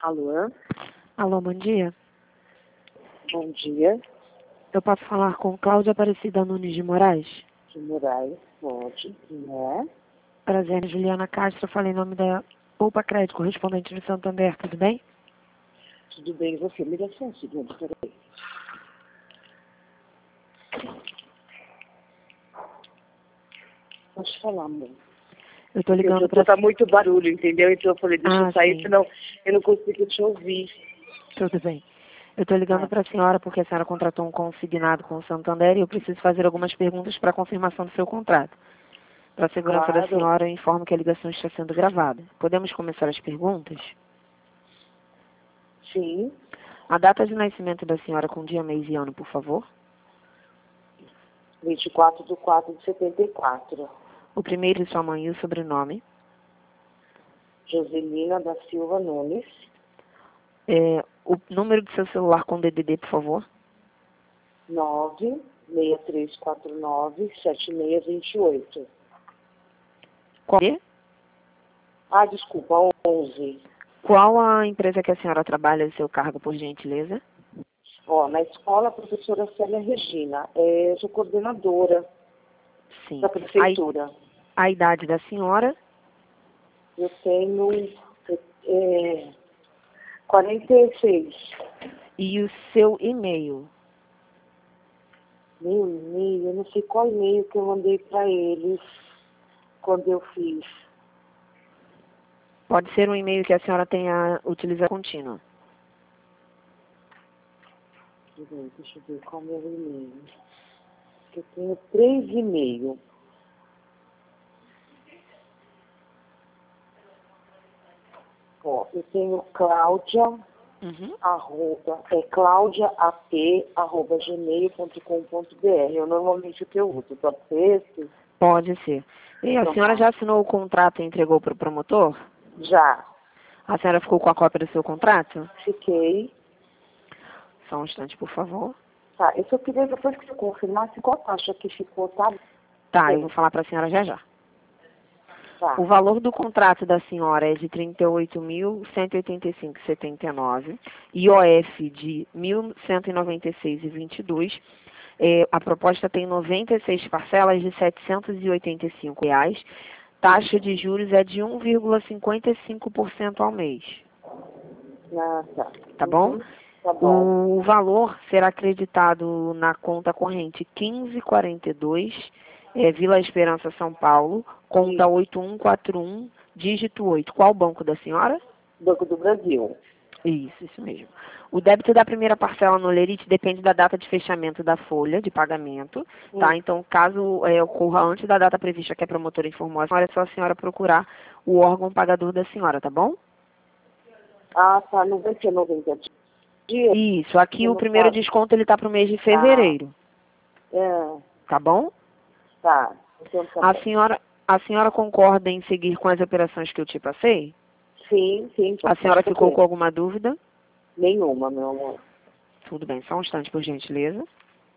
Alô? Alô, bom dia. Bom dia. Eu posso falar com Cláudia Aparecida Nunes de Moraes? De Moraes, pode, né? Prazer, Juliana Castro. Falei em nome da Poupa Crédito, correspondente do Santander, tudo bem? Tudo bem, você? Me dá só um segundo, peraí. Pode falar, amor. Eu tô ligando Porque pra... tá muito barulho, entendeu? Então eu falei, deixa eu sair, sim. senão eu não consigo te ouvir. Tudo bem. Eu tô ligando para a senhora porque a senhora contratou um consignado com o Santander e eu preciso fazer algumas perguntas para confirmação do seu contrato. Para a segurança da Claro. senhora, eu informo que a ligação está sendo gravada. Podemos começar as perguntas? Sim. A data de nascimento da senhora com dia, mês e ano, por favor. 24/4/74. O primeiro de sua mãe e o sobrenome. Joselina da Silva Nunes. O número do seu celular com DDD, por favor. 963497628. Qual é? Ah, desculpa, 11. Qual a empresa que a senhora trabalha e seu cargo, por gentileza? Ó, na escola, a professora Célia Regina. Eu sou coordenadora Sim. da prefeitura. A idade da senhora? Eu tenho 46. E o seu e-mail? Meu e-mail, eu não sei qual e-mail que eu mandei para eles quando eu fiz. Pode ser um e-mail que a senhora tenha utilizado contínuo. Deixa eu ver qual é o meu e-mail. Eu tenho 3 e-mails. Ó, eu tenho Cláudia, claudiaap@gmail.com.br. Eu normalmente o que eu uso, pode ser esse? Pode ser. E a senhora já assinou o contrato e entregou para o promotor? Já. A senhora ficou com a cópia do seu contrato? Fiquei. Só um instante, por favor. Tá, eu só queria depois que você confirmasse qual taxa que ficou, tá? Tá, Sim. eu vou falar para a senhora já já. Tá. O valor do contrato da senhora é de R$ 38.185,79, IOF de R$ 1.196,22. A proposta tem 96 parcelas de R$ 785. Taxa de juros é de 1,55% ao mês. Ah, tá. Tá bom? Tá bom. O valor será acreditado na conta corrente 1542, Vila Esperança, São Paulo, conta 8141, dígito 8. Qual banco da senhora? Banco do Brasil. Isso mesmo. O débito da primeira parcela no Lerite depende da data de fechamento da folha de pagamento, tá? Então, caso ocorra antes da data prevista que a promotora informou a senhora, é só a senhora procurar o órgão pagador da senhora, tá bom? Ah, tá. Não vai ser 90 dias? Isso. Aqui o primeiro desconto ele tá para o mês de fevereiro. Tá bom? Tá. Então, tá bom. A senhora concorda em seguir com as operações que eu te passei? Sim. A senhora ficou com alguma dúvida? Nenhuma, meu amor. Tudo bem, só um instante, por gentileza.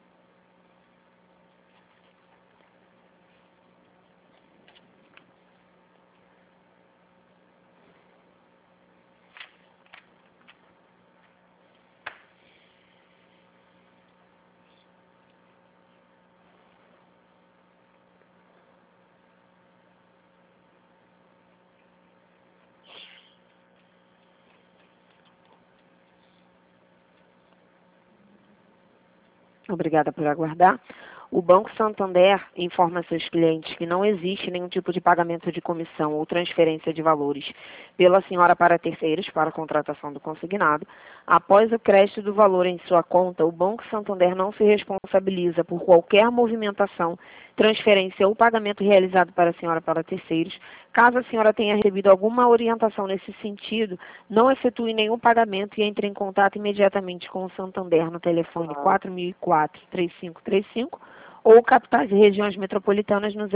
Obrigada por aguardar. O Banco Santander informa seus clientes que não existe nenhum tipo de pagamento de comissão ou transferência de valores pela senhora para terceiros para a contratação do consignado. Após o crédito do valor em sua conta, o Banco Santander não se responsabiliza por qualquer movimentação, transferência ou pagamento realizado para a senhora para terceiros. Caso a senhora tenha recebido alguma orientação nesse sentido, não efetue nenhum pagamento e entre em contato imediatamente com o Santander no telefone 4004-3535 ou capitais e regiões metropolitanas no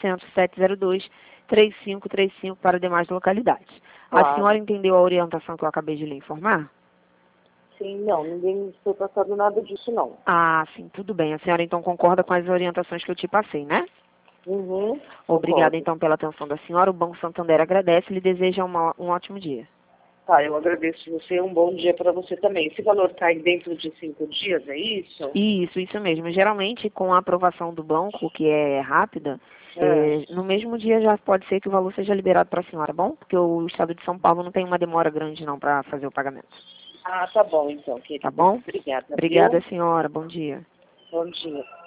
0800-702-3535 para demais localidades. A senhora entendeu a orientação que eu acabei de lhe informar? Sim, não. Ninguém me foi passado nada disso, não. Ah, sim, tudo bem. A senhora então concorda com as orientações que eu te passei, né? Obrigada, Concordo. então, pela atenção da senhora. O Banco Santander agradece e lhe deseja um ótimo dia. Tá, eu agradeço você, um bom dia para você também. Esse valor cai dentro de 5 dias, é isso? Isso mesmo. Geralmente, com a aprovação do banco, que é rápida, É. no mesmo dia já pode ser que o valor seja liberado para a senhora, bom? Porque o Estado de São Paulo não tem uma demora grande não para fazer o pagamento. Ah, tá bom então, querida. Tá bom? Obrigada, Obrigada, viu? senhora. Bom dia. Bom dia.